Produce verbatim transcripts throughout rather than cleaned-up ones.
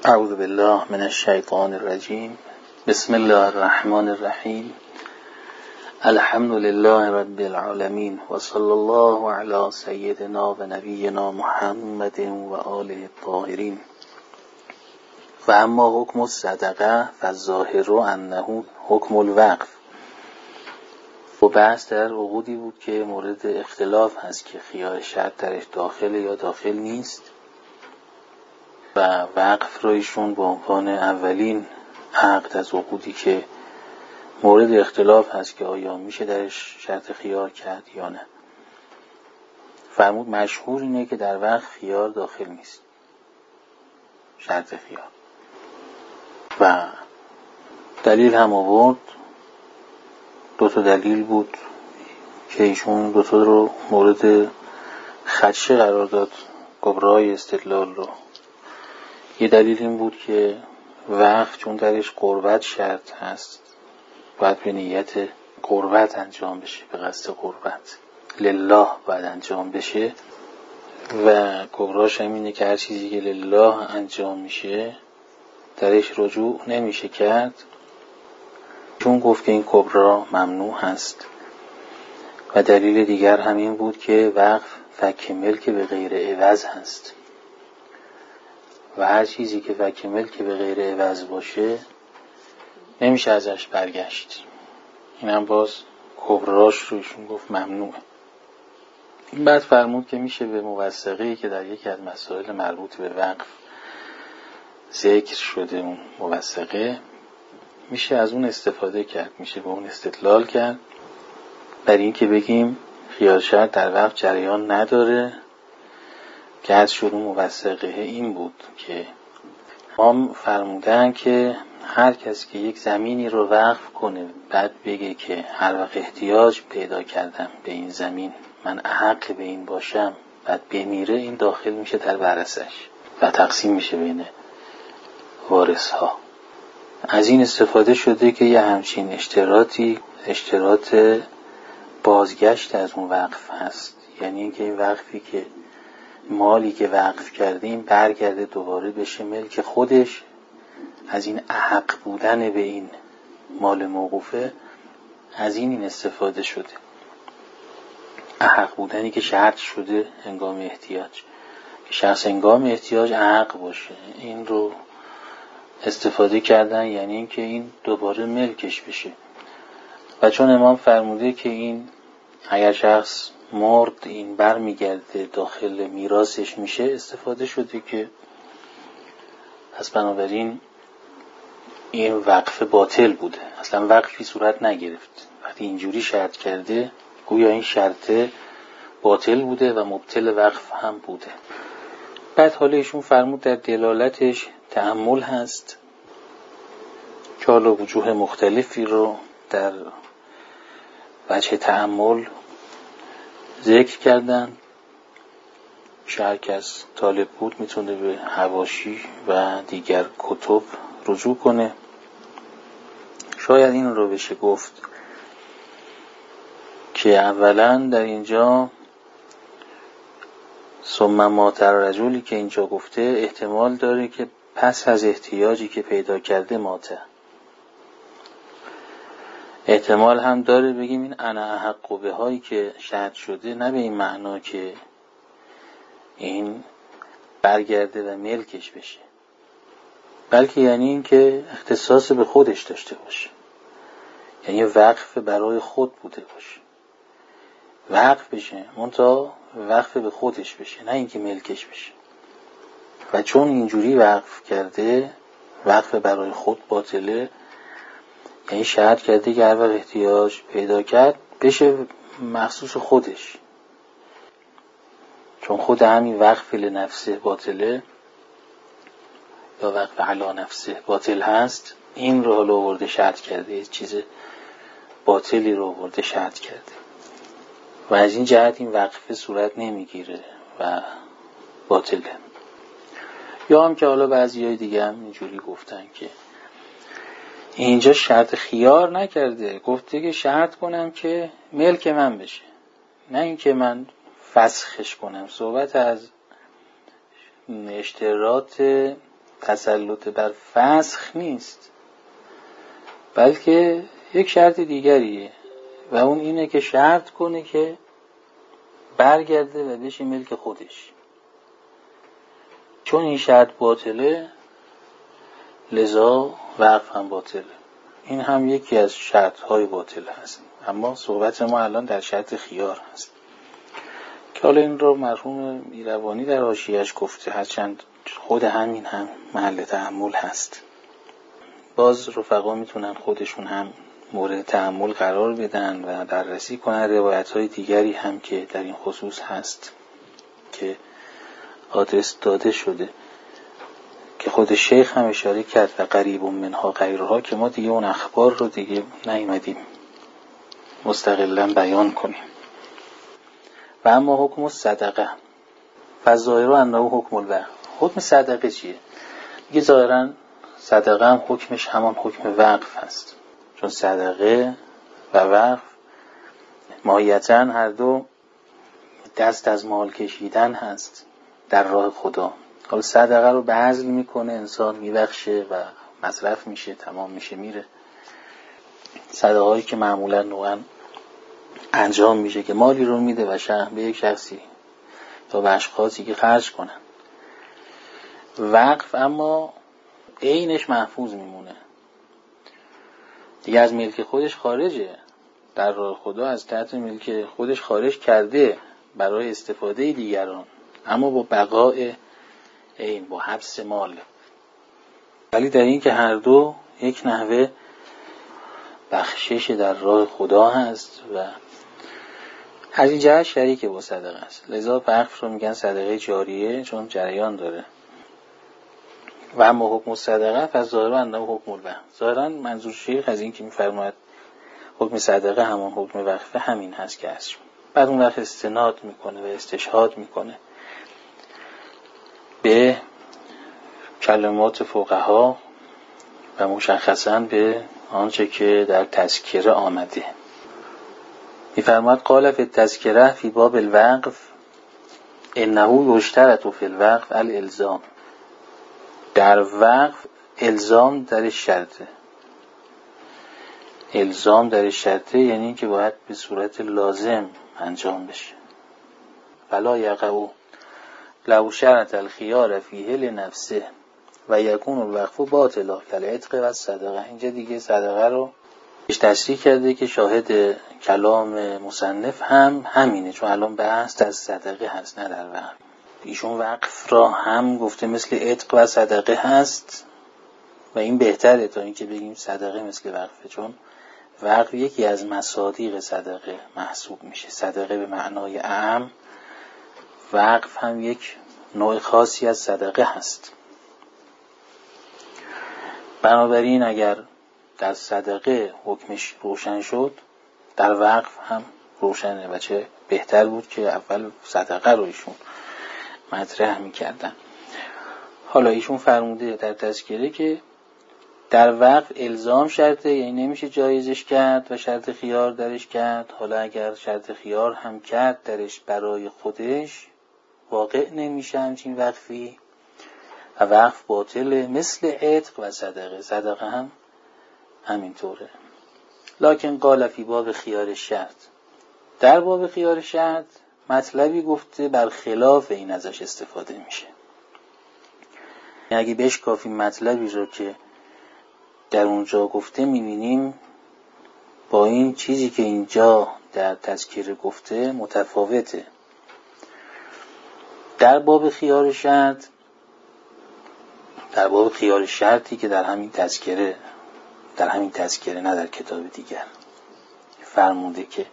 اعوذ بالله من الشیطان الرجیم. بسم الله الرحمن الرحیم. الحمد لله رب العالمین و صلی الله علی سیدنا و نبینا محمد و آله الطاهرین. و اما حکم الصدقه فالظاهر انه حکم الوقف. و بحث در عقودی بود که مورد اختلاف هست که خیار شرط درش داخل یا داخل نیست و وقف رو ایشون به عنوان اولین عقد از عقودی که مورد اختلاف هست که آیا میشه درش شرط خیار کرد یا نه فرمود مشهور اینه که در وقف خیار داخل نیست، شرط خیار. و دلیل هم آورد، دو تا دلیل بود که ایشون دو تا رو مورد خدشه قرار داد، کبرای استدلال رو. یه دلیل این بود که وقف چون درش قربت شرط هست باید به نیت قربت انجام بشه، به قصد قربت لله باید انجام بشه. و کبراش هم اینه که هر چیزی که لله انجام میشه درش رجوع نمیشه کرد، چون گفت که این کبرا ممنوع هست. و دلیل دیگر همین بود که وقف فک ملک به غیر عوض هست و هر چیزی که فک ملک به غیر عوض باشه نمیشه ازش برگشت. این هم باز کبراش روشون گفت ممنوعه. این بعد فرمود که میشه به موثقه‌ای که در یکی از مسائل مربوط به وقف ذکر شده، اون موثقه میشه از اون استفاده کرد، میشه به اون استدلال کرد برای این که بگیم خیار شرط در وقف جریان نداره. که از شروع موثقه این بود که هم فرمودن که هر کس که یک زمینی رو وقف کنه بعد بگه که هر وقت احتیاج پیدا کردم به این زمین من احق به این باشم، بعد بمیره، این داخل میشه در ورثش و تقسیم میشه بین وارث ها. از این استفاده شده که یه همچین اشتراطی اشتراط بازگشت از اون وقف هست، یعنی اینکه این وقفی که مالی که وقف کردیم برگرده دوباره بشه ملک خودش. از این احق بودن به این مال موقوفه از این این استفاده شده، احق بودنی که شرط شده هنگام احتیاج، که شخص هنگام احتیاج احق باشه، این رو استفاده کردن، یعنی اینکه این دوباره ملکش بشه. و چون امام فرموده که این اگر شخص مرد این بر میگرده داخل میراثش میشه، استفاده شده که پس بنابراین این وقف باطل بوده، اصلا وقفی صورت نگرفت. وقتی اینجوری شرط کرده گویا این شرط باطل بوده و مبطل وقف هم بوده. بعد حالا ایشون فرمود در دلالتش تأمل هست که حالا وجوه مختلفی رو در وجه تأمل ذکر کردن. هر کس طالب بود میتونه به حواشی و دیگر کتب رجوع کنه. شاید این رو بشه گفت که اولا در اینجا ثم مات الرجل که اینجا گفته احتمال داره که پس از احتیاجی که پیدا کرده ماته. احتمال هم داره بگیم این انا احق به هایی که شرط شده نه به این معنا که این برگرده و ملکش بشه، بلکه یعنی این که اختصاص به خودش داشته باشه، یعنی وقف برای خود بوده باشه، وقف بشه منتها وقف به خودش بشه، نه اینکه ملکش بشه. و چون اینجوری وقف کرده وقف برای خود باطله، یعنی شرط کرده که هر وقت احتیاج پیدا کرد بشه مخصوص خودش، چون خود همین وقف لنفسه باطله یا وقف علی نفسه باطل هست. این رو حالا آورده شرط کرده، یه چیز باطلی رو آورده شرط کرده و از این جهت این وقف صورت نمیگیره و باطله. یا هم که حالا بعضیای دیگه هم اینجوری گفتن که اینجا شرط خیار نکرده، گفته که شرط کنم که ملک من بشه، نه اینکه من فسخش کنم. صحبت از اشتراط تسلط بر فسخ نیست، بلکه یک شرط دیگریه و اون اینه که شرط کنه که برگرده و بشه ملک خودش. چون این شرط باطله لذا وقف هم باطله. این هم یکی از شرط‌های باطل هست، اما صحبت ما الان در شرط خیار هست که حالا این رو مرحوم ایروانی در حاشیه‌اش گفته، هرچند خود همین هم محل تأمل هست. باز رفقا میتونن خودشون هم مورد تأمل قرار بدن و بررسی کنن روایت‌های دیگری هم که در این خصوص هست که آدرس داده شده که خود شیخ هم اشاره کرد و قریب منها غیرها، که ما دیگه اون اخبار رو دیگه نیومدیم مستقلاً بیان کنیم. و اما حکم صدقه و ظاهر انه حکم الوقف. حکم صدقه چیه؟ میگه ظاهراً صدقه هم حکمش همان حکم وقف هست، چون صدقه و وقف ماهیتاً هر دو دست از مال کشیدن هست در راه خدا. حالا صدقه رو بذل میکنه انسان، میبخشه و مصرف میشه، تمام میشه میره. صدقه هایی که معمولا نوعا انجام میشه که مالی رو میده و شخص به یک شخصی یا به اشخاصی که خرج کنن. وقف اما عینش محفوظ میمونه دیگه، از ملک خودش خارجه، در راه خدا از تحت ملک خودش خارج کرده برای استفاده دیگران، اما با بقای عین، با حبس مال. ولی در این که هر دو یک نحوه بخشش در راه خدا هست و از این جهت شریک با صدقه است. لذا وقف رو میگن صدقه جاریه، چون جریان داره. و اما حکم صدقه پس ظاهرا انه حکم الوقف. ظاهرا منظور شیخ از این که میفرماید حکم صدقه همون حکم وقفه همین هست که هست. بعد اون وقت استناد میکنه و استشهاد میکنه به کلمات فقها و مشخصاً به آنچه که در تذکره آمده. میفرماید قال فی التذکره فی باب الوقف انه یشترط فی الوقف الالزام. در وقف الزام در شرطه. الزام در شرطه یعنی که باید به صورت لازم انجام بشه. فلا یقع لو شرط الخیار فیه لنفسه و یکون الوقف باطلا کالعتق و صدقه. اینجا دیگه صدقه رو تشریح کرده که شاهد کلام مصنف هم همینه، چون الان بحث از صدقه هست نه در وقف. ایشون وقف را هم گفته مثل عتق و صدقه هست و این بهتره تا اینکه بگیم صدقه مثل وقفه، چون وقف یکی از مصادیق صدقه محسوب میشه. صدقه به معنای اعم، وقف هم یک نوع خاصی از صدقه هست. بنابراین اگر در صدقه حکمش روشن شد، در وقف هم روشنه و چه بهتر بود که اول صدقه رو ایشون مطرح میکردن. حالا ایشون فرموده در تذکره که در وقف الزام شرطه، یعنی نمیشه جایزش کرد و شرط خیار درش کرد. حالا اگر شرط خیار هم کرد درش برای خودش واقع نمیشه همچین وقفی و وقف باطله، مثل عتق و صدقه. صدقه هم همینطوره. لکن قال فی باب خیار شرط، در باب خیار شرط مطلبی گفته بر خلاف این ازش استفاده میشه. اگه بشکافیم مطلبی رو که در اونجا گفته میبینیم با این چیزی که اینجا در تذکره گفته متفاوته. در باب خیار شرط، در باب خیار شرطی که در همین تذکره در همین تذکره نه در کتاب دیگر فرموده که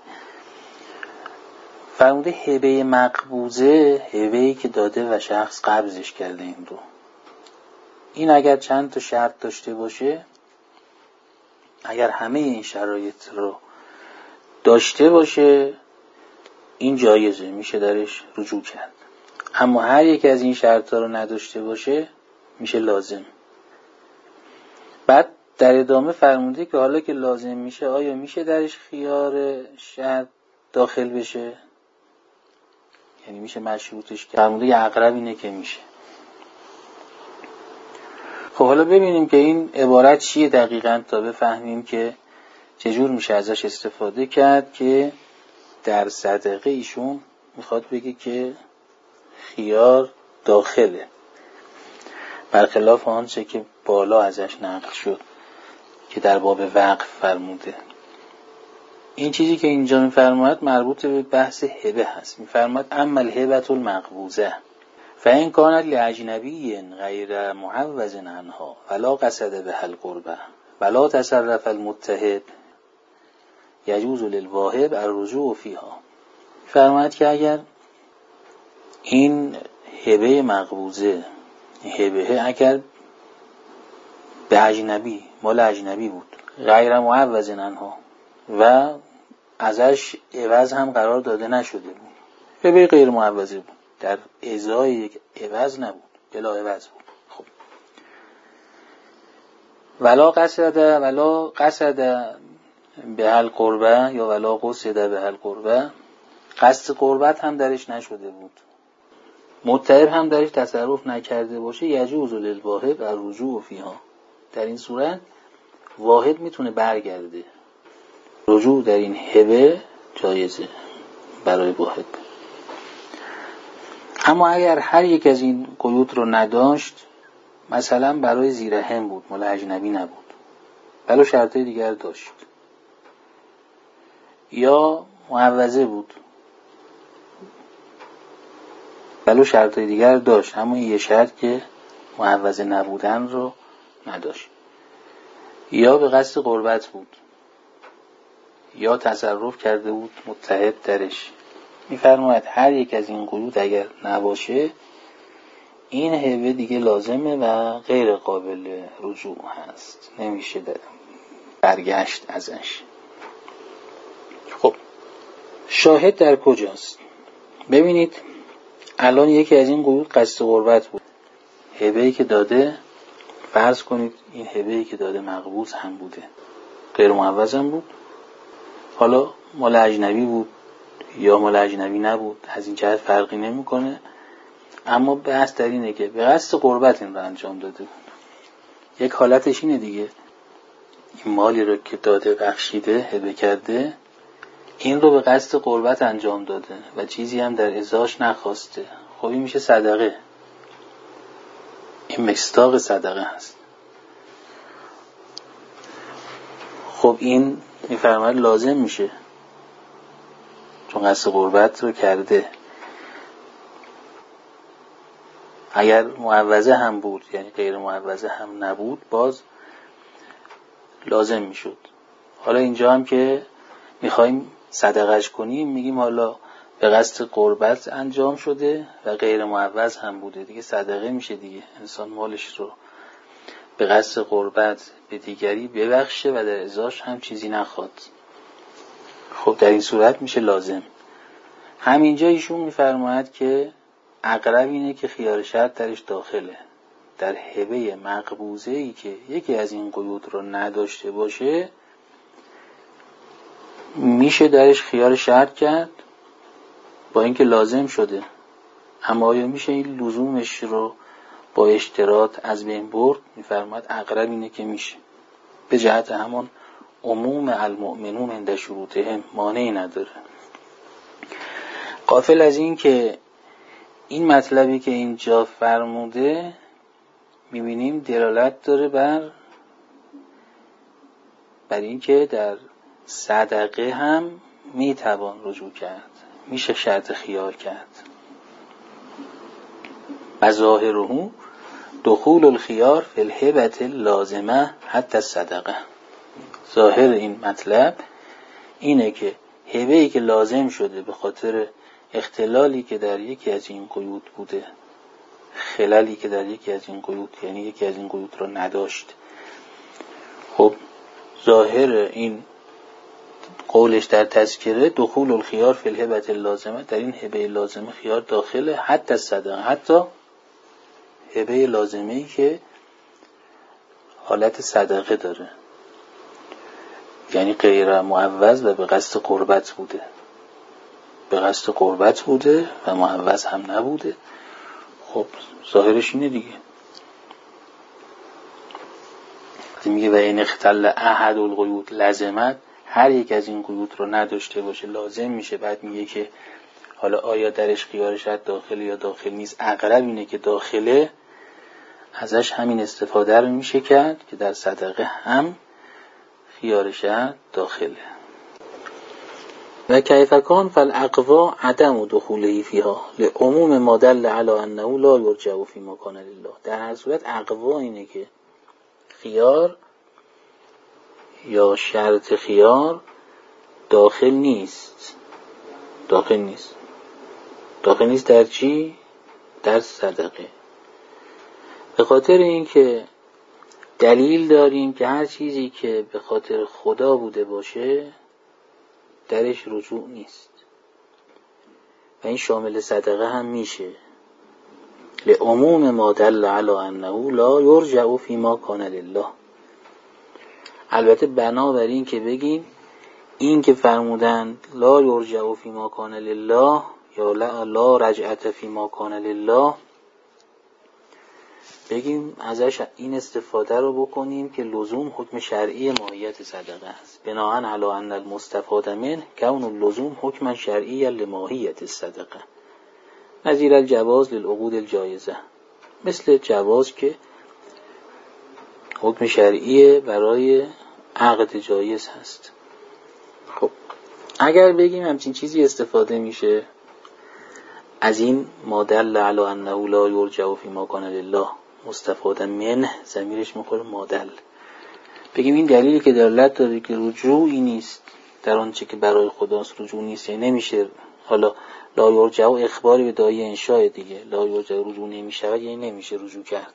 فرموده هبه مقبوضه، هبه‌ای که داده و شخص قبضش کرده این رو، این اگر چند تا شرط داشته باشه، اگر همه این شرایط رو داشته باشه، این جایزه، میشه درش رجوع کرد. اما هر یک از این شرط ها رو نداشته باشه میشه لازم. بعد در ادامه فرموده که حالا که لازم میشه آیا میشه درش خیار شرط داخل بشه؟ یعنی میشه مشروطش کرد؟ فرموده یه اقرب اینه که میشه. خب حالا ببینیم که این عبارت چیه دقیقاً تا بفهمیم که چجور میشه ازش استفاده کرد که در صدقه ایشون میخواد بگه که خیار داخله، برخلاف آنچه که بالا ازش نقل شد که در باب وقف فرموده. این چیزی که اینجا میفرماید مربوط به بحث هبه هست. میفرماید اما الهبة المقبوضه فإن كانت لأجنبی غیر معوض عنها ولا قصد بها القربة ولا تصرف المتهب یجوز للواهب الرجوع فیها. فرماید که اگر این هبه مقبوضه، هبه اگر به اجنبی، مال اجنبی بود، غیر معوض عنها و ازش عوض هم قرار داده نشده بود، هبه غیر معوضه بود، در ازای یک عوض نبود، بلا عوض بود. خب ولا قصد ولا قصد به القربه یا ولا قصد به القربه، قصد قربت هم درش نشده بود، متعب هم درش تصرف نکرده باشه، یجوز للواهب الرجوع فیها. در این صورت واهب میتونه برگرده، رجوع در این هبه جایزه برای واهب. اما اگر هر یک از این قیود رو نداشت، مثلا برای زیرهم بود، مال اجنبی نبود، بلا شرطه دیگر داشت، یا معوضه بود بلا شرطه دیگر داشت، اما یه شرط که معوضه نبودن رو نداشت، یا به قصد قربت بود، یا تصرف کرده بود متحد درش. میفرماید هر یک از این قیود اگر نباشه، این هبه دیگه لازمه و غیر قابل رجوع هست، نمیشه برگشت ازش. خب شاهد در کجاست؟ ببینید الان یکی از این قیود قصد قربت بود، هبه‌ای که داده، فرض کنید این هبه‌ای که داده مقبوض هم بوده، غیر معوض هم بود، حالا مال اجنبی بود یا مال اجنبی نبود، از این جهت فرقی نمیکنه، اما بحث در اینه که به قصد قربت این رو انجام داده بود. یک حالتش اینه دیگه، این مالی رو که داده، بخشیده، هبه کرده، این رو به قصد قربت انجام داده و چیزی هم در ازاش نخواسته، خب این میشه صدقه، این مصداق صدقه هست. خب این میفرماید لازم میشه، چون قصد قربت رو کرده. اگر معوضه هم بود، یعنی غیر معوضه هم نبود، باز لازم میشد. حالا اینجا هم که میخوایم صدقهش کنیم، میگیم حالا به قصد قربت انجام شده و غیر معوض هم بوده، دیگه صدقه میشه دیگه. انسان مالش رو به قصد قربت به دیگری ببخشه و در ازاش هم چیزی نخواد، خب در این صورت میشه لازم. همینجا ایشون میفرماید که اقرب اینه که خیار شرط درش داخله، در هبه مقبوضه ای که یکی از این قیود رو نداشته باشه، میشه درش خیار شرط کرد با اینکه لازم شده، اما آیا میشه این لزومش رو با اشتراط از بین برد؟ میفرماید اقرب اینه که میشه، به جهت همون عموم المؤمنون عند شروطهم مانعی نداره. غافل از این که این مطلبی که اینجا فرموده میبینیم دلالت داره بر بر این که در صدقه هم میتوان رجوع کرد، میشه شرط خیار کرد. و ظاهره دخول الخیار فی الهبة اللازمه حتی الصدقه. ظاهر این مطلب اینه که هبه‌ای که لازم شده به خاطر اختلالی که در یکی از این قیود بوده، خلالی که در یکی از این قیود، یعنی یکی از این قیود رو نداشت، خب ظاهر این قولش در تذکره دخول الخیار فی الهبة اللازمه، در این هبه لازمه خیار داخله حتی الصدقه، حتی هبه لازمه ای که حالت صدقه داره، یعنی غیر معوض و به قصد قربت بوده، به قصد قربت بوده و معوض هم نبوده. خب ظاهرش اینه دیگه. میگه و این اختل احد القیود لازمت، هر یک از این قیود رو نداشته باشه لازم میشه. بعد میگه که حالا آیا درش خیار شد داخله یا داخل نیست، اقرب اینه که داخله، ازش همین استفاده رو میشه کرد که در صدقه هم خیار شد داخله. و کیف کان فالاقوا عدم دخوله فیها لعموم ما دل علی انه لا یرجع فی ما کان لله. در هر صورت اقوا اینه که خیار یا شرط خیار داخل نیست. داخل نیست داخل نیست در چی؟ در صدقه. به خاطر اینکه دلیل داریم که هر چیزی که به خاطر خدا بوده باشه درش رجوع نیست و این شامل صدقه هم میشه. لعموم ما دل علی انه لا یرجع فی ما کان لله. البته بنابر این که بگیم این که فرمودن لا یرجع فی ما کان لله یا لا, لا رجعت فی ما کان لله، بگیم ازش این استفاده رو بکنیم که لزوم حکم شرعی ماهیت صدقه است. بناهن علی ان المستفاد من کون اللزوم حکم شرعی لماهیت صدقه نظیر الجواز للعقود الجایزه، مثل جواز که حکم شرعی برای عقد جایز هست. خب اگر بگیم همچین چیزی استفاده میشه از این مادل علی انه لا یرجع فی ما کان لله، مستفاد من ضمیرش میخوره مادل، بگیم این دلیلی که دلالت داره که رجوعی نیست در آنچه که برای خداست، رجوع نیست، یعنی نمیشه. حالا لا یرجع اخباری به دایه انشاء دیگه، لا یرجع رجوع نمیشود یعنی نمیشه رجوع کرد،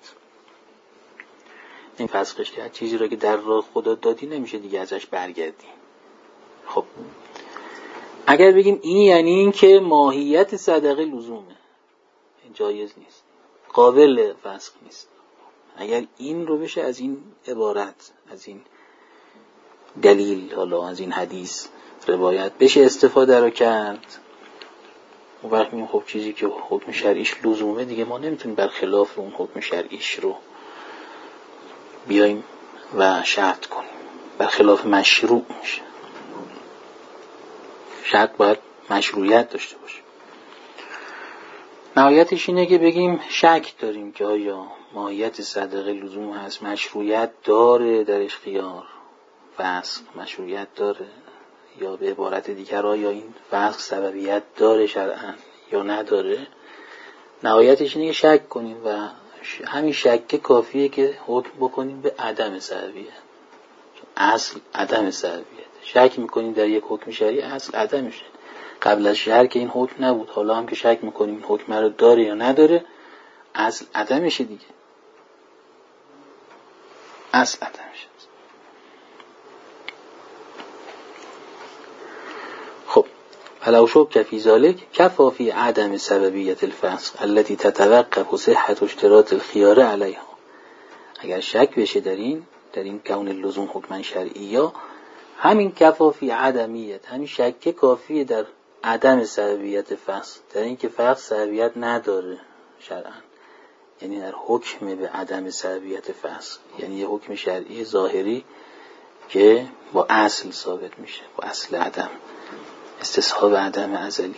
این فسخش کرد. چیزی را که در راه خدا دادی نمیشه دیگه ازش برگردی. خب اگر بگیم این یعنی این که ماهیت صدقه لزومه، جایز نیست، قابل فسخ نیست. اگر این رو بشه از این عبارت، از این دلیل، حالا از این حدیث روایت بشه استفاده رو کرد، اون وقت میگیم خب چیزی که حکم شرعیش لزومه دیگه ما نمیتونیم برخلاف اون حکم شرعیش رو بیایم و شرط کنیم، برخلاف مشروع میشه. شرط باید مشروعیت داشته باشه. نهایتش اینه که بگیم شک داریم که آیا ماهیت صدقه لزوم هست، مشروعیت داره درش خیار فسخ مشروعیت داره، یا به عبارت دیگر آیا این فسخ سببیت داره شرعاً یا نداره. نهایتش اینه که شک کنیم و همین شک کافیه که حکم بکنیم به عدم سببیت. اصل عدم سببیت. شک میکنیم در یک حکم شرعی، اصل عدمشه. قبل از شرع که این حکم نبود، حالا هم که شک میکنیم این حکم رو داره یا نداره، اصل عدمشه دیگه. اصل عدمشه. خب فلو شک فی ذلک کفا فی عدم سببیت الفسق التي تتوقف صحت اشتراط الخيار علیها. اگر شک بشه در این در این کون لزوم حکم شرعی، یا همین کفا فی عدمیت، همین شک کافیه در عدم سببیت فسق، در این که فسق سببیت نداره شرعاً، یعنی در حکم به عدم سببیت فسق، یعنی یه حکم شرعی ظاهری که با اصل ثابت میشه، با اصل عدم، استصحاب عدم ازلی.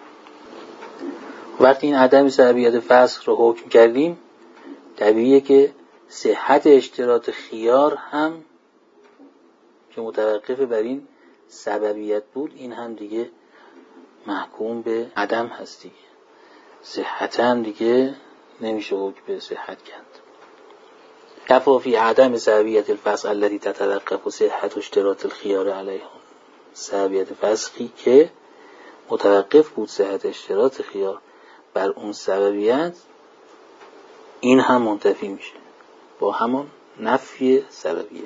وقتی این عدم سببیت فسق رو حکم کردیم، طبیعیه که صحت اشتراط خیار هم که متوقف بر این سببیت بود، این هم دیگه محکوم به عدم هست دیگه. صحت هم دیگه نمیشه حکم به صحت کرد. کفا فی عدم سببیت الفسق التي تتوقف صحت اشتراط الخيار علیها. سببیت فسقی که متوقف بود صحت اشتراط خیار بر اون سببیت، این هم منتفی میشه با همون نفی سببیت.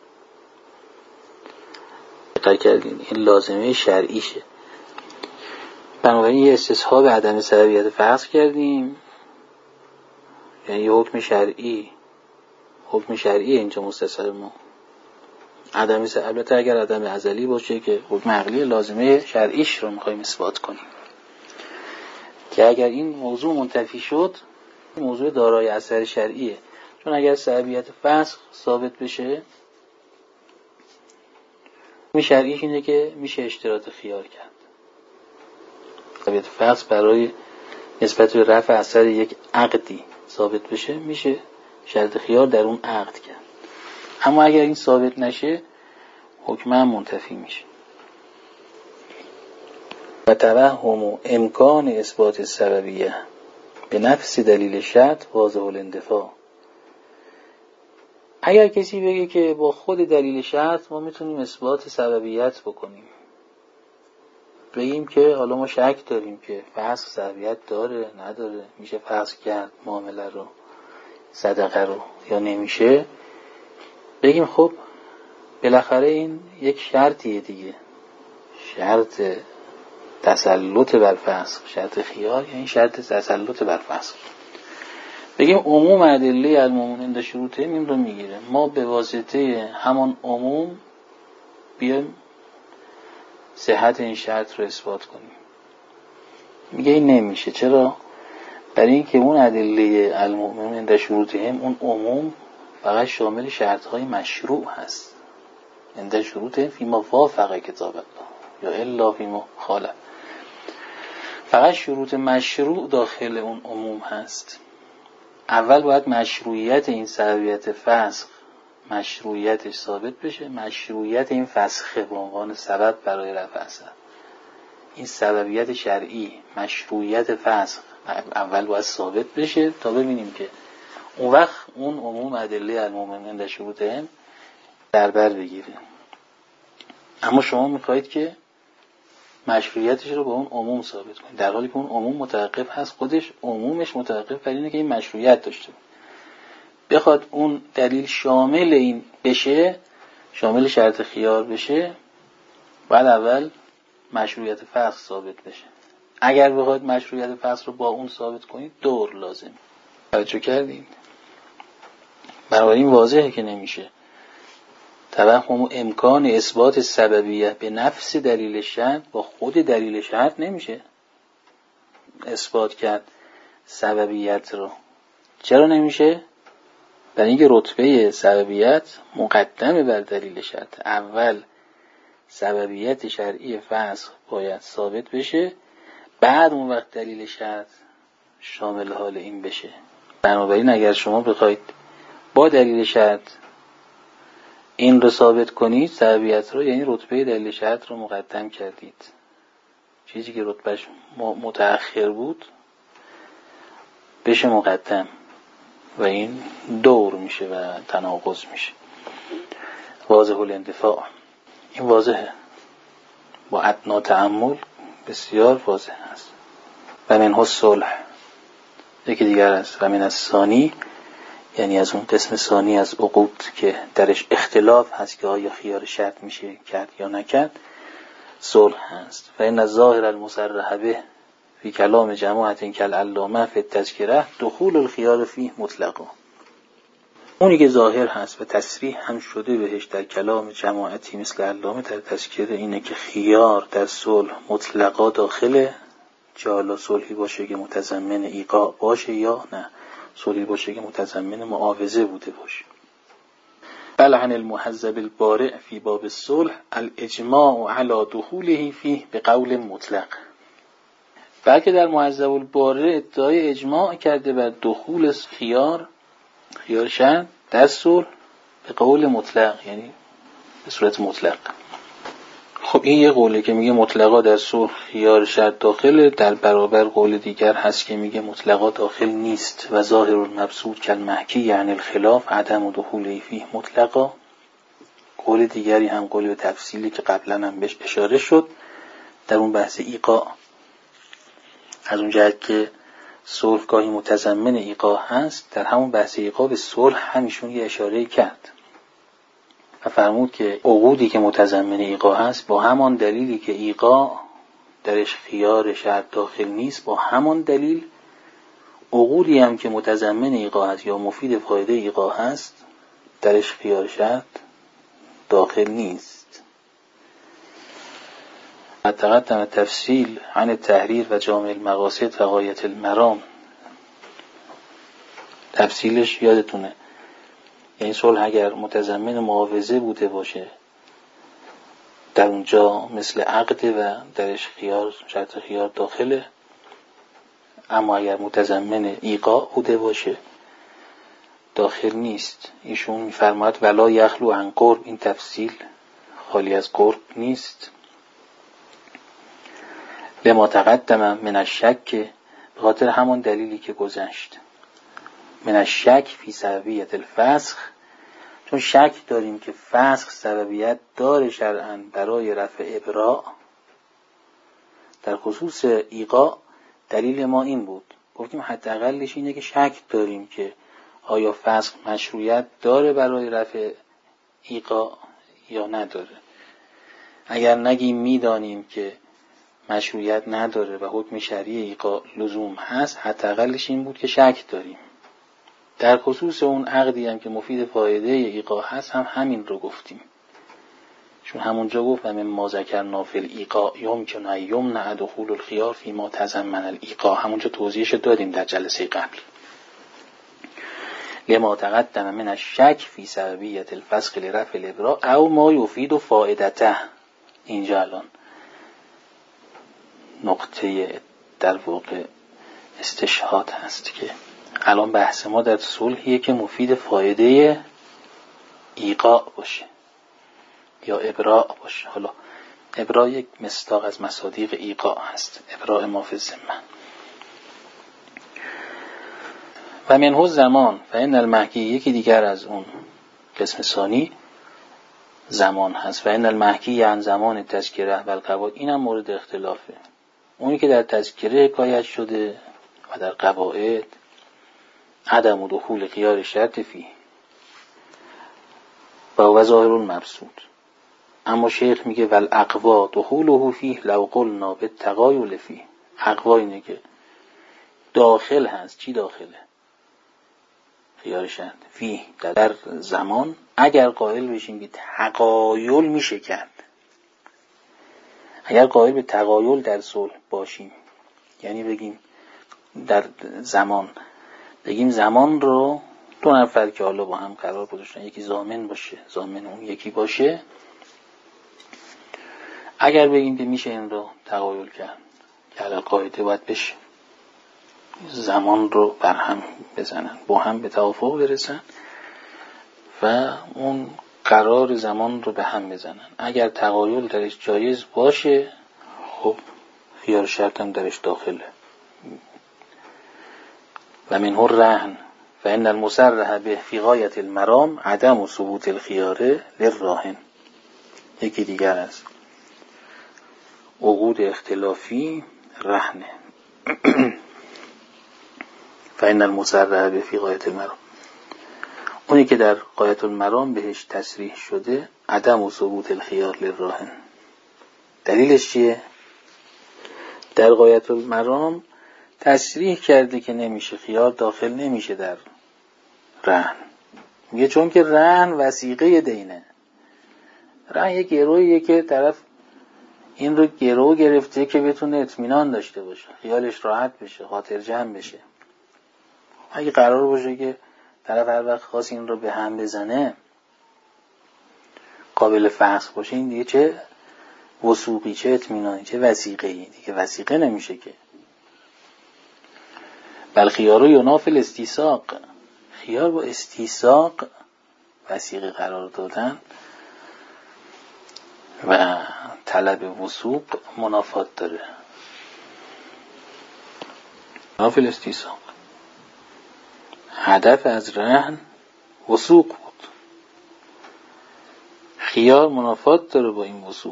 دقت کردین این لازمه شرعیشه. بنابراین یه استصحاب عدم سببیت فسق کردیم، یعنی یه حکم شرعی، حکم شرعی اینجا مستصحب ما عدم سببیت. البته اگر عدم ازلی باشه که حکم عقلی لازمه شرعیش رو میخوایم اثبات کنیم، که اگر این موضوع منتفی شد موضوع دارای اثر شرعیه. چون اگر سببیت فسخ ثابت بشه، می شرعیش اینه که میشه اشتراط خیار کرد. سببیت فسخ برای نسبت به رفع اثر یک عقدی ثابت بشه، میشه شرط خیار در اون عقد کرد. اما اگر این ثابت نشه، حکما منتفی میشه. و توهم امکان اثبات سببیه به نفس دلیل شرط واضح الاندفاع. اگر کسی بگه که با خود دلیل شرط ما میتونیم اثبات سببیت بکنیم، بگیم که حالا ما شک داریم که فسخ سببیت داره نداره، میشه فسخ کرد معامله رو، صدقه رو، یا نمیشه، بگیم خب بالاخره این یک شرطیه دیگه، شرط تسلط بر فسخ، شرط خیار یعنی شرط تسلط بر فسخ. بگیم عموم ادله المؤمن عند شروطهم این رو میگیره، ما به واسطه همان عموم بیایم صحت این شرط رو اثبات کنیم. میگه این نمیشه. چرا؟ برای اینکه اون ادله المؤمن عند شروطهم، اون عموم فقط شامل شرط‌های مشروع هست. عند شروطهم فیما وافق کتاب الله یا الا فیما خالف. فقط شروط مشروع داخل اون عموم هست. اول باید مشروعیت این سببیت فسخ مشروعیتش ثابت بشه، مشروعیت این فسخ به عنوان سبب برای رفع اثر، این سببیت شرعی، مشروعیت فسخ اول باید ثابت بشه تا ببینیم که اون وقت اون عموم ادله المؤمن عند شروطهم در بر بگیره. اما شما میخواهید که مشروعیتش رو با اون عموم ثابت کنید، در حالی که اون عموم متوقف هست، خودش عمومش متوقف بر اینه که این مشروعیت داشته بخواد اون دلیل شامل این بشه، شامل شرط خیار بشه، بعد اول مشروعیت فسخ ثابت بشه. اگر بخواید مشروعیت فسخ رو با اون ثابت کنید دور لازم. توجه کردید؟ بنابراین واضحه که نمیشه. توهم امکان اثبات سببیه به نفس دلیل شرط، با خود دلیل شرط نمیشه اثبات کرد سببیت رو. چرا نمیشه؟ برای اینکه رتبه سببیت مقدمه بر دلیل شرط. اول سببیت شرعی فسخ باید ثابت بشه، بعد اون وقت دلیل شرط شامل حال این بشه. بنابراین اگر شما بخواید با دلیل شرط این رو ثابت کنید، سببیت رو، یعنی رتبه دلیل شرط رو مقدم کردید. چیزی که رتبهش متأخر بود بشه مقدم و این دور میشه و تناقض میشه. واضح الاندفاع، این واضحه، با ادنا تأمل بسیار واضح است. و منه الصلح، یکی دیگر است. و من الثانی، یعنی از اون قسم ثانی از عقود که درش اختلاف هست که آیا خیار شرط میشه کرد یا نکرد، صلح هست. و این ظاهر المصرح به فی کلام جماعت کالعلامه فی التذکره دخول الخیار فیه مطلقا. اونی که ظاهر هست و تصریح هم شده بهش در کلام جماعتی مثل علامه در تذکره اینه که خیار در صلح مطلقا داخله، چه حالا صلحی باشه که متضمن ایقاع باشه یا نه صلحی باشه که متضمن معاوضه بوده باشه. بل عن المهذب البارع فی باب الصلح الاجماع علی دخوله فیه به قول مطلق. بلکه در مهذب البارع ادعای اجماع کرده بر دخول خیار خیار شرط در صلح به قول مطلق، یعنی به صورت مطلق. خب این یه قوله که میگه مطلقا در صلح خیار شرط داخله، در برابر قول دیگر هست که میگه مطلقا داخل نیست. و ظاهر المبسوط کالمحکی یعنی الخلاف عدم دخوله فیه مطلقا. قول دیگری هم قول به تفصیلی که قبلا هم بهش اشاره شد در اون بحث ایقاع، از اون جهت که صلح گاهی متضمن ایقاع هست، در همون بحث ایقاع به صلح همیشون یه اشاره کرد و فرمود که عقودی که متضمن ایقاع هست با همان دلیلی که ایقاع درش خیار شرط داخل نیست، با همان دلیل عقودی هم که متضمن ایقاع هست یا مفید فایده ایقاع هست درش خیار شرط داخل نیست. تقدم تفصیل عن التحریر و جامع المقاصد و غایت المرام، تفصیلش یادتونه یعنی صلح اگر متضمن معاوضه بوده باشه در اونجا مثل عقد و درش خیار، شرط خیار داخله. اما اگر متضمن ایقاع بوده باشه داخل نیست. ایشون می‌فرماید ولا یخلو عن قرب، این تفصیل خالی از قرب نیست. لما تقدم من الشک، به خاطر همون دلیلی که گذشت، من الشک فی سببیت الفسخ، چون شک داریم که فسخ سببیت داره شرعاً برای رفع ابراء. در خصوص ایقاع دلیل ما این بود، گفتیم حداقلش اینه که شک داریم که آیا فسخ مشروعیت داره برای رفع ایقاع یا نداره. اگر نگیم میدانیم که مشروعیت نداره و حکم شرعی ایقاع لزوم هست، حداقلش این بود که شک داریم. در خصوص اون عقدی هم که مفید فایده ایقاع هست هم همین رو گفتیم، چون همونجا گفت و من ما ذکرنا فی الایقاع یمکن ان یمنع دخول الخیار فیما تضمن الایقاع، همونجا توضیحش دادیم در جلسه قبل. لما تقدم من الشک فی سببیت الفسخ لرفع الابراء او ما یفید فائدته. اینجا الان نقطه در واقع استشهاد هست که الان بحث ما در صلحیه که مفید فایده ایقاع باشه یا ابراء باشه. حالا ابراء یک مصداق از مصادیق ایقاع هست، ابراء ما فی الذمه. و منه زمان فإن المحکی، یکی دیگر از اون قسم ثانی زمان هست. فإن المحکی عن زمان تذکره و القواعد، این هم مورد اختلافه. اونی که در تذکره حکایت شده و در قواعد عدم دخول خیار شرط فی و هو ظاهر مبسوط. اما شیخ میگه والاقوا دخوله فیه لو قلنا بالتغایل فیه. اقوا اینه که داخل هست. چی داخله؟ خیار شرط فیه در زمان. اگر قائل بشیم که تغایل میشه کرد، اگر قائل به تغایل در صلح باشیم، یعنی بگیم در زمان، بگیم زمان رو دو نفر که حالا با هم قرار گذاشتن، یکی ضامن باشه، ضامن اون یکی باشه، اگر بگیم که میشه این رو تغایل کرد، که علی قاعده باید بشه زمان رو بر هم بزنن، با هم به توافق برسن و اون قرار زمان رو به هم بزنن. اگر تغایل درش جایز باشه، خب خیار شرط هم درش داخله. و منه الرهن فإن المصرح به فی غایة المرام عدم ثبوت الخیار للراهن. یکی دیگر است عقود اختلافی رهنه. فإن المصرح به فی غایة المرام، اونی که در غایة المرام بهش تصریح شده عدم ثبوت الخیار للراهن. دلیلش چیه؟ در غایة المرام تصریح کرده که نمیشه، خیار داخل نمیشه در رهن. میگه چون که رهن وثیقه دینه. رهن یک گروهیه که طرف این رو گروه گرفته که بتونه اطمینان داشته باشه، خیالش راحت بشه، خاطر جمع بشه. اگه قرار باشه که طرف هر وقت خواست این رو به هم بزنه قابل فسخ باشه، این دیگه چه وثوقی، چه اطمینانی، چه وثیقه‌ای، دیگه وثیقه نمیشه که. بل خیارو ینافی الاستیثاق، خیار با استیثاق وثیقه قرار دادن و طلب وثوق منافات داره. ینافی الاستیثاق، هدف از رهن وثوق بود، خیار منافات داره با این وثوق.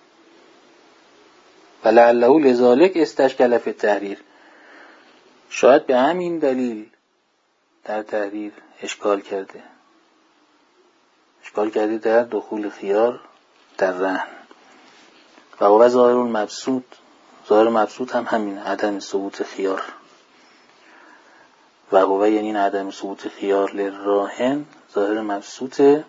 ولعله لذالک استشکل فی التحریر، شاید به همین دلیل در تحریر اشکال کرده، اشکال کرده در دخول خیار در رهن. و هو ظاهر مبسوط، ظاهر مبسوط هم همین عدم ثبوت خیار. و هو یعنی این عدم ثبوت خیار للراهن ظاهر مبسوطه.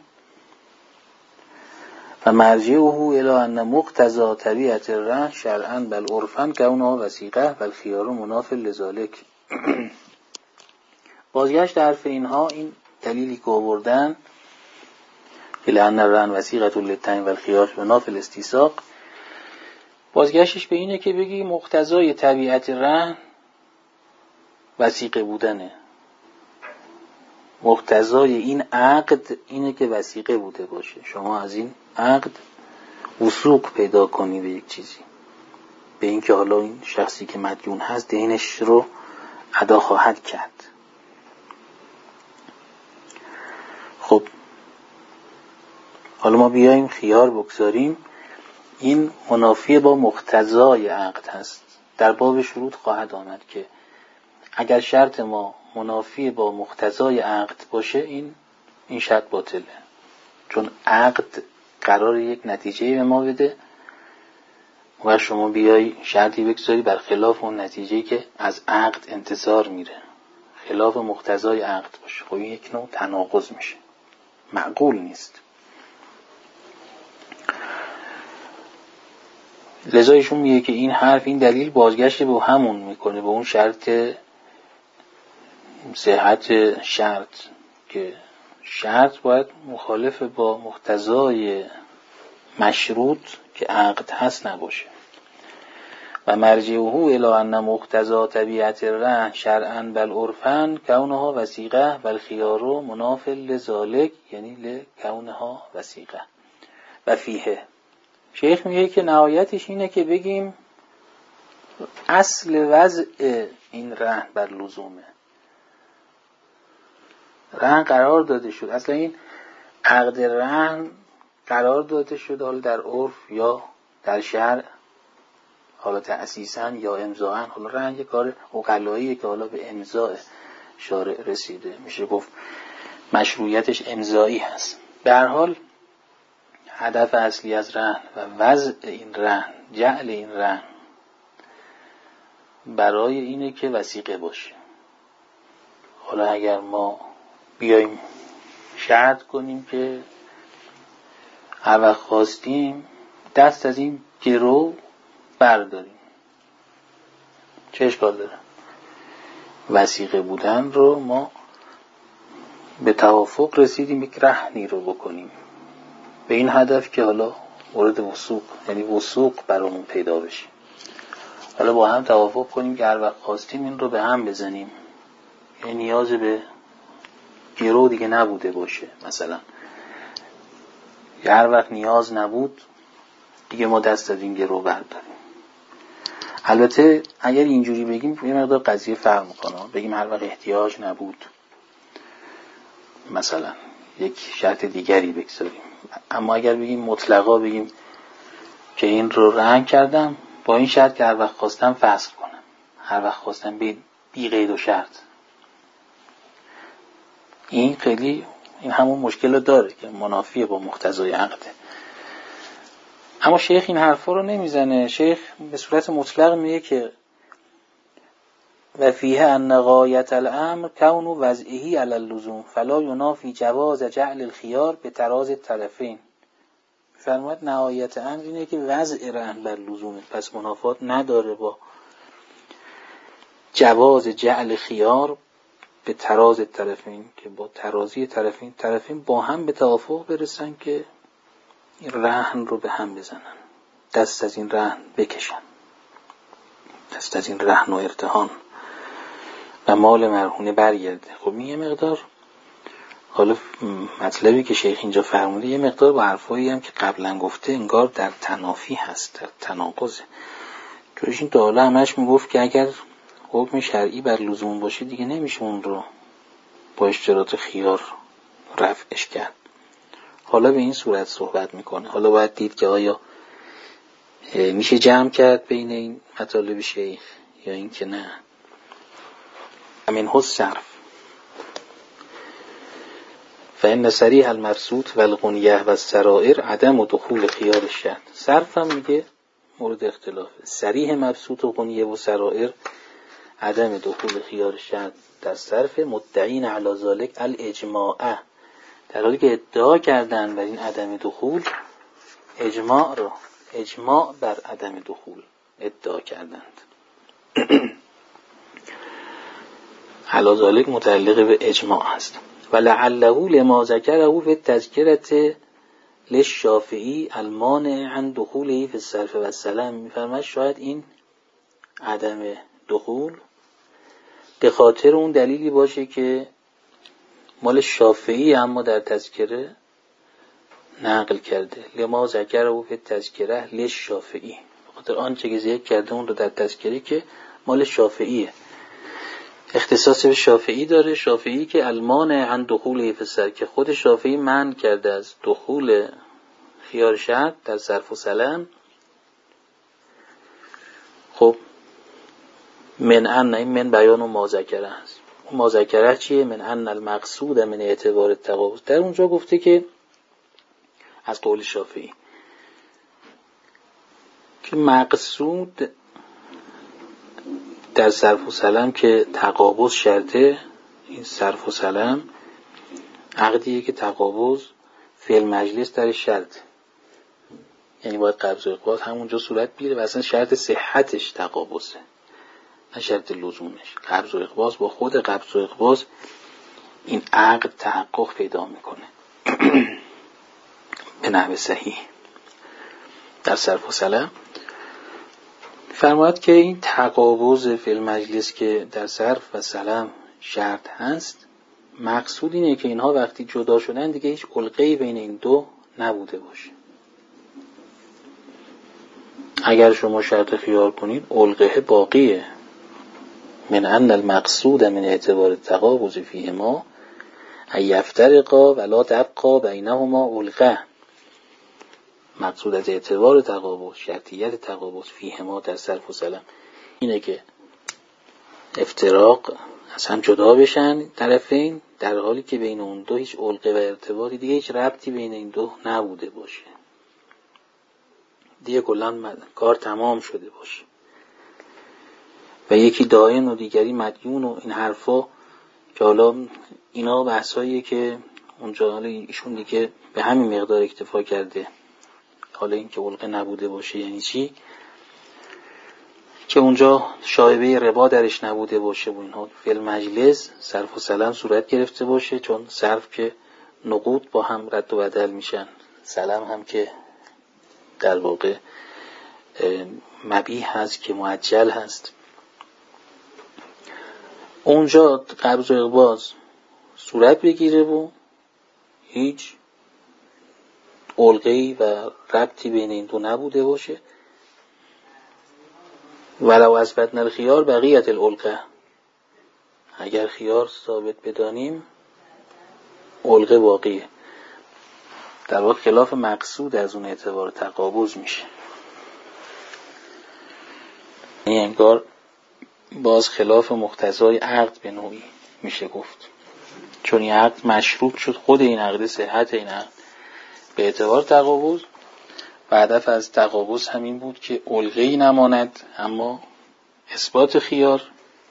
و مرجعه الی ان مقتضی طبیعت الرهن شرعا بل عرفا کونها وثیقه و الخیار مناف لذالک. بازگشت حرف اینها این دلیلی که آوردن که لأن الرهن وثیقة للتعیین و الخیار بنا فی الاستیثاق، بازگشتش به اینه که بگی مقتضای طبیعت رهن وثیقه بودنه. مقتضای این عقد اینه که وثیقه بوده باشه. شما از این عقد وثوق پیدا کنی به یک چیزی، به این که حالا این شخصی که مدیون هست دینش رو ادا خواهد کرد. خب حالا ما بیایم خیار بگذاریم، این منافی با مقتضای عقد هست. در باب شروط خواهد آمد که اگر شرط ما منافی با مقتضای عقد باشه این این شرط باطله، چون عقد قرار یک نتیجه به ما بده و شما بیای شرطی بگذاری بر خلاف اون نتیجه‌ای که از عقد انتظار میره، خلاف مقتضای عقد باشه، خب این یک نوع تناقض میشه، معقول نیست. لذا ایشون میگه که این حرف، این دلیل بازگشت به همون میکنه، به اون شرط صحت شرط، که شرط باید مخالف با مقتضای مشروط که عقد هست نباشه. و مرجعه الی ان مقتضا طبیعت الرهن شرعا بل عرفا کونها وثیقه و الخیار مناف لذالک، یعنی لکونها وثیقه و فیه. شیخ میگه که نهایتش اینه که بگیم اصل وضع این رهن بر لزومه. رهن قرار داده شد، اصلا این عقد رهن قرار داده شد، حالا در عرف یا در شرع، حالا تأسیساً یا امضاءً. حالا رهن یک کار عقلاییه که حالا به امضاء شارع رسیده، میشه گفت مشروعیتش امضایی هست. به هر حال هدف اصلی از رهن و وضع این رهن، جعل این رهن برای اینه که وثیقه باشه. حالا اگر ما بیاییم شرط کنیم که هر وقت خواستیم دست از این گرو برداریم، چه اشکال داره؟ وثیقه بودن رو ما به توافق رسیدیم یک رهنی رو بکنیم به این هدف که حالا مورد وثوق، یعنی وثوق برامون پیدا بشه. حالا با هم توافق کنیم که هر وقت خواستیم این رو به هم بزنیم، یعنی نیاز به گرو دیگه نبوده باشه. مثلا هر وقت نیاز نبود دیگه ما دست از این گرو برداریم. البته اگر اینجوری بگیم یه مقدار قضیه فرق میکنه، بگیم هر وقت احتیاج نبود مثلا یک شرط دیگری بگذاریم. اما اگر بگیم مطلقا بگیم که این رو رهن کردم با این شرط که هر وقت خواستم فسخ کنم، هر وقت خواستم بی, بی قید و شرط، این خیلی این همون مشکل رو داره که منافیه با مقتضای عقده. اما شیخ این حرفا رو نمیزنه. شیخ به صورت مطلق میگه که و فیه ان غایت الامر کون وضعه علی اللزوم فلا ینافی جواز جعل الخیار به تراز الطرفین. فرمود نهایت امر اینه که وضع رهن بر لزومه، پس منافات نداره با جواز جعل خیار به تراز الطرفین، که با ترازی طرفین طرفین با هم به توافق برسن که این رهن رو به هم بزنن، دست از این رهن بکشن، دست از این رهن و ارتهان و مال مرهونه برگرده. خب این یه مقدار، حالا مطلبی که شیخ اینجا فرموده یه مقدار با حرفایی هم که قبلا گفته انگار در تنافی هست، در تناقضه. چونش این داله همش میگفت که اگر حکم شرعی بر لزوم باشه دیگه نمیشه اون رو با اشتراط خیار رفعش کرد. حالا به این صورت صحبت میکنه. حالا باید دید که آیا میشه جمع کرد بین این مطالب شیخ یا این که نه. همین حس صرف فإن صریح المبسوط و الغنیه و السرائر عدم و دخول خیار الشرط. صرف هم میگه مورد اختلافه. صریح مبسوط و غنیه و سرائر عدم دخول خیار الشرط در صرف مدعین علی ذلک الاجماع، در حالی که ادعا کردن بر این عدم دخول اجماع را، اجماع بر عدم دخول ادعا کردند. علی ذلک متعلق به اجماع است. و لعله لما ذکره فی التذکرة للشافعی المانع عن دخوله فی الصرف و السلام. میفرماید شاید این عدم دخول به خاطر اون دلیلی باشه که مال شافعی اما در تذکره نقل کرده. لما ذکره فی التذکره للشافعی، به خاطر آنچه که ذکر کرده اون رو در تذکره که مال شافعیه، اختصاص به شافعی داره. شافعی که المانع عن دخول فی الصرف، که خود شافعی منع کرده از دخول خیار شرط در صرف و سلم. خب من ان، این من بیان و ماذکره هست. ماذکره چیه؟ من ان المقصود من اعتبار التقابض. در اونجا گفته که از قول شافعی که مقصود در صرف و سلم که تقابض شرطه. این صرف و سلم عقدیه که تقابض فعل مجلس در شرط، یعنی باید قبض و اقباض همونجا صورت بگیره و اصلا شرط صحتش تقابضه نه شرط لزومش. قبض و اقباض با خود قبض و اقباض این عقد تحقق پیدا میکنه به نحو صحیح در صرف و سلم. فرماید که این تقابض فی المجلس که در صرف و سلم شرط هست، مقصود اینه که اینها وقتی جدا شدن دیگه هیچ علقه‌ای بین این دو نبوده باشه. اگر شما شرط خیار کنید علقه باقیه. من ان المقصود من اعتبار التقابض فیهما ای یفترقا ولا تبقا بینهما علقه. مقصود از اعتبار تقابض، شرطیت تقابض فیهما در صرف و سلم اینه که افتراق از هم جدا بشن طرفین، در حالی که بین اون دو هیچ علقه و ارتباطی دیگه، هیچ ربطی بین این دو نبوده باشه، دیگه کلا کار تمام شده باشه و یکی دائن و دیگری مدیون و این حرفا که حالا اینا بحثاییه که اونجا حالا ایشون دیگه به همین مقدار اکتفا کرده. حالا این که علقه نبوده باشه یعنی چی؟ که اونجا شایبه ربا درش نبوده باشه و اینها فی المجلس صرف و سلم صورت گرفته باشه، چون صرف که نقود با هم رد و بدل میشن، سلم هم که در واقع مبیح هست که معجل هست. اونجا قبض و اقباض صورت بگیره و هیچ علقه‌ای و ربطی بین این دو نبوده باشه. ولو اثبتنا الخیار بقیت العلقه، اگر خیار ثابت بدانیم علقه باقیه. در واقع خلاف مقصود از اون اعتبار تقابض میشه. این انگار باز خلاف مقتضای عقد به نوعی میشه گفت، چون این عقد مشروط شد، خود این عقد صحت این عقد به اعتبار تقابض و هدف از تقابض همین بود که علقه‌ای نماند، اما اثبات خیار،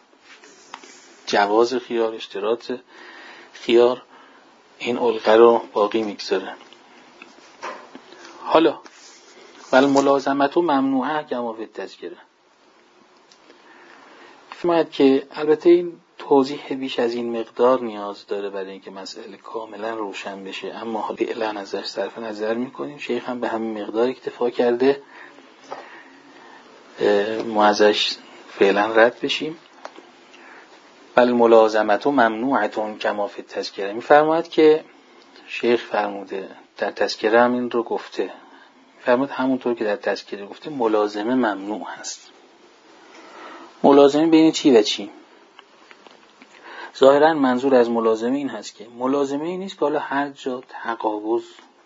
جواز خیار، اشتراط خیار این علقه رو باقی میگذاره. حالا ول ملازمت و ممنوعه کما فی التذکره. فهمید که البته این توضیح بیش از این مقدار نیاز داره برای اینکه مسئله کاملا روشن بشه، اما حالا فعلا ازش صرف نظر میکنیم. شیخ هم به همین مقدار اکتفا کرده، ما ازش فعلا رد بشیم. بل ملازمت و ممنوعتون کما فی التذکره. میفرماید که شیخ فرموده در تذکره هم این رو گفته، فرمود همونطور که در تذکره گفته ملازمه ممنوع هست. ملازمه بین چی و چی؟ ظاهرا منظور از ملازمه این هست که ملازمه این نیست که حالا هر جا تقابض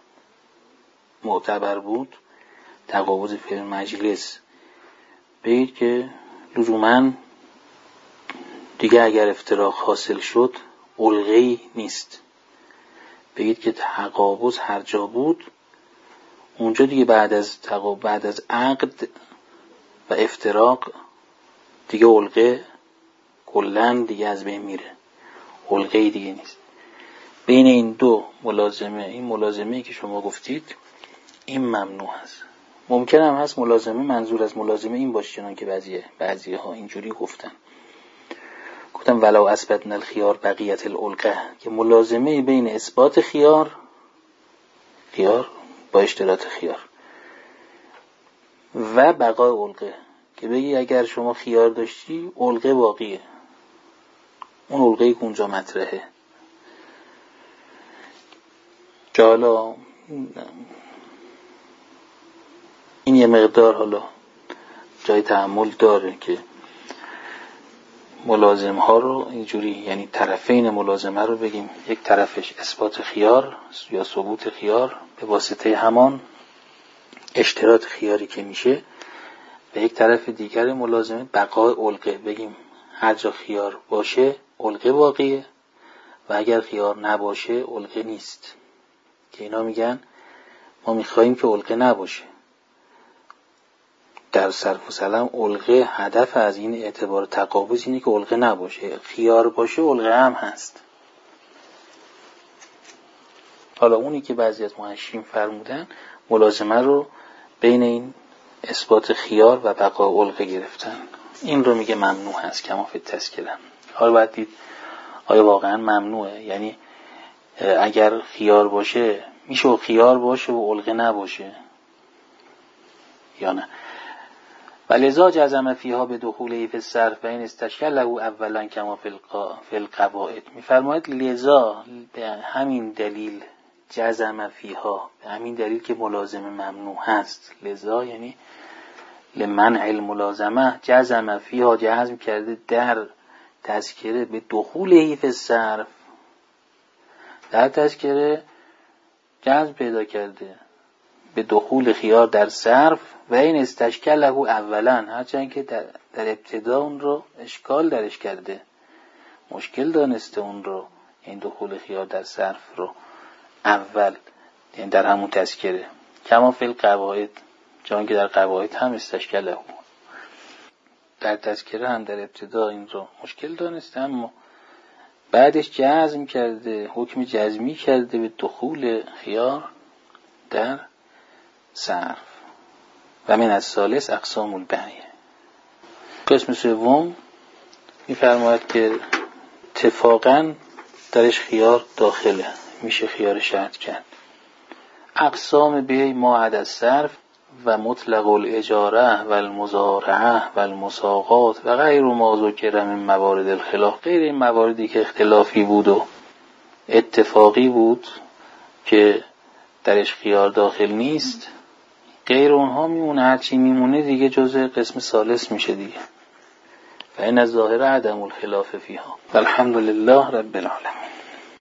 معتبر بود، تقابض فی المجلس، بگید که لزوماً دیگه اگر افتراق حاصل شد علقه‌ای نیست. بگید که تقابض هر جا بود اونجا دیگه بعد از تقابض، بعد از عقد و افتراق دیگه علقه کلاً دیگه از بین میره، علقه‌ای دیگه نیست. بین این دو ملازمه، این ملازمه‌ای که شما گفتید این ممنوع است. ممکن هم هست ملازمه منظور از ملازمه این باشه، چنان که بعضیه بعضیه ها اینجوری گفتن، گفتم ولو اثبتنا الخيار بقیت الالقه، که ملازمه بین اثبات خیار خیار با اشتراط خیار و بقای القه، که بگی اگر شما خیار داشتی القه باقیه، اون القه‌ای که اونجا مطرحه. که حالا این یه مقدار حالا جای تأمل داره که ملازم ها رو اینجوری، یعنی طرفین ملازمه رو بگیم یک طرفش اثبات خیار یا ثبوت خیار به واسطه همان اشتراط خیاری که میشه، و یک طرف دیگر ملازمه بقای القه، بگیم هر جا خیار باشه القه باقیه و اگر خیار نباشه القه نیست. که اینا میگن ما میخواییم که القه نباشه. در صرف و سلام القه هدف از این اعتبار تقابض اینه که القه نباشه، خیار باشه القه هم هست. حالا اونی که بعضی از محشین فرمودن ملازمه رو بین این اثبات خیار و بقای القه گرفتن، این رو میگه ممنوع هست کما فی التذکره. حالا باید دید آیا واقعا ممنوعه، یعنی اگر خیار باشه میشه و خیار باشه و القه نباشه یا نه. ولذا جزم فیها به دخوله فی الصرف و این استشکل له اولا کما فی القواعد. میفرماید لذا به همین دلیل جزم فیها، به همین دلیل که ملازمه ممنوع هست، لذا یعنی لمنع الملازمه، جزم فیها جزم کرده در تذکره به دخوله فی الصرف، در تذکره جزم پیدا کرده به دخول خیار در صرف و این استشکل له اولا، هرچند که در, در ابتدا اون رو اشکال درش کرده، مشکل دانسته اون رو، این دخول خیار در صرف رو اول، یعنی در همون تذکره کما فی القواعد، چون که در قواعد هم استشکل له، در تذکره هم در ابتدا این رو مشکل دانسته اما بعدش جزم کرده، حکم جزمی کرده به دخول خیار در صرف. و من از ثالث اقسام البیع. قسم سوم میفرماید که اتفاقا درش خیار داخله، میشه خیار شرط کرد. اقسام بیع ما عدا الصرف و مطلق الاجاره و المزارعه و المساقات و غیر ما ذکر من موارد الخلاف، غیر این مواردی که اختلافی بود و اتفاقی بود که درش خیار داخل نیست، غیر اونها میمونه، هرچی میمونه دیگه جزء قسم ثالث میشه دیگه. و این از ظاهر عدم الخلاف فیها. الحمدلله رب العالمین.